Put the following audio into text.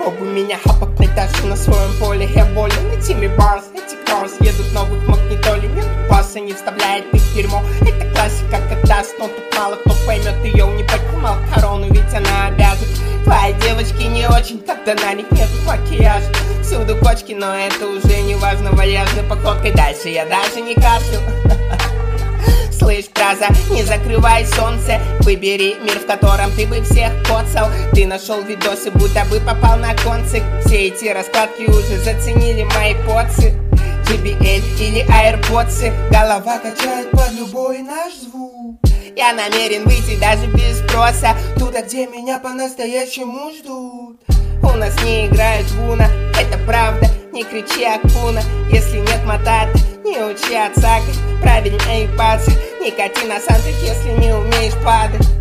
чтобы меня обогнать даже на своем поле. Я волен, эти барс, эти cars едут новых магнитолей. Нет паса, не вставляет их в дерьмо. Это классика, когда снова тут мало кто поймет ее. Не поймал корону, ведь она обязана. Твоей девочки не очень, когда на них нет макияжа. Всюду кочки, но это уже не важно. Вальяжной походкой дальше я даже не кашлю. Слышь, фраза, не закрывай солнце. Выбери мир, в котором ты бы всех коцал. Ты нашел видосы, будто бы попал на концерт. Все эти раскладки уже заценили мои поцы. JBL или AirPods. Голова качает под любой наш звук. Я намерен выйти даже без спроса туда, где меня по-настоящему ждут. У нас не играет Вуна, это правда. Не кричи Акуна, если нет матата. Не учи отца, как правильно ебаться. Не кати на сантах, если не умеешь падать.